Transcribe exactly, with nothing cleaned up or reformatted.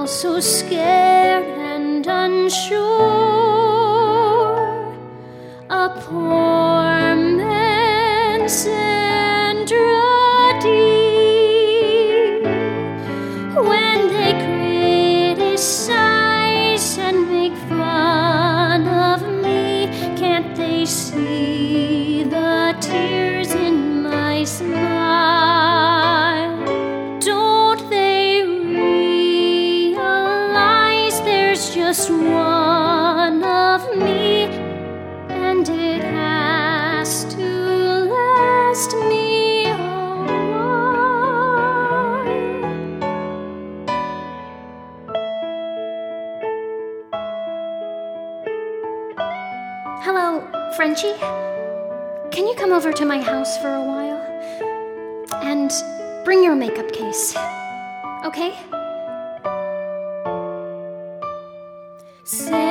all so scared and unsure. A poor man's Sandra Dee. When they criticize and make fun of me, can't they see the tears in my smile? Don't they realize there's just one of me, and it has to last me a while? Hello, Frenchie? Can you come over to my house for a while? And bring your makeup case, okay? Say